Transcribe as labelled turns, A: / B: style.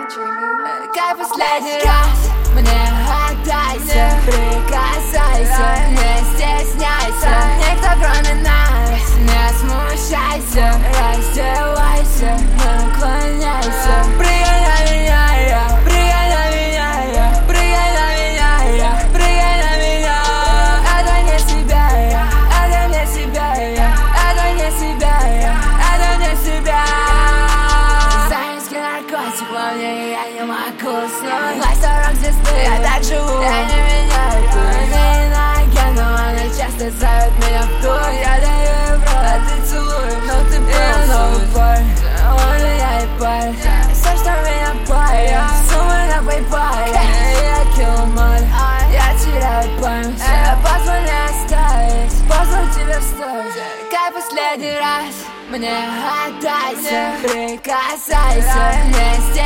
A: Как последний раз мне отдайся, прикасайся, не стесняйся. Никто кроме нас, не смущайся. Раздевайся, наклоняйся. Прыгай на меня, я, прыгай на меня, я, прыгай на меня, я, прыгай на меня. Это не себя, я, это не себя, я, это не себя, я, это не себя. Заинский наркотик во мне, я не могу уснуть. Власть дорог звезды, я так живу, я не меняю путь. Иноагент, но она часто зовет меня в тур. Я даю ей в рот, а ты целуешь, но ты был новый парь. Он меня и парь, все, что меня парит. Суммы на PayPal, я килл моль, я теряю память. Позволь мне оставить, позволь тебе встать. Как последний раз мне отдайся, прикасайся, не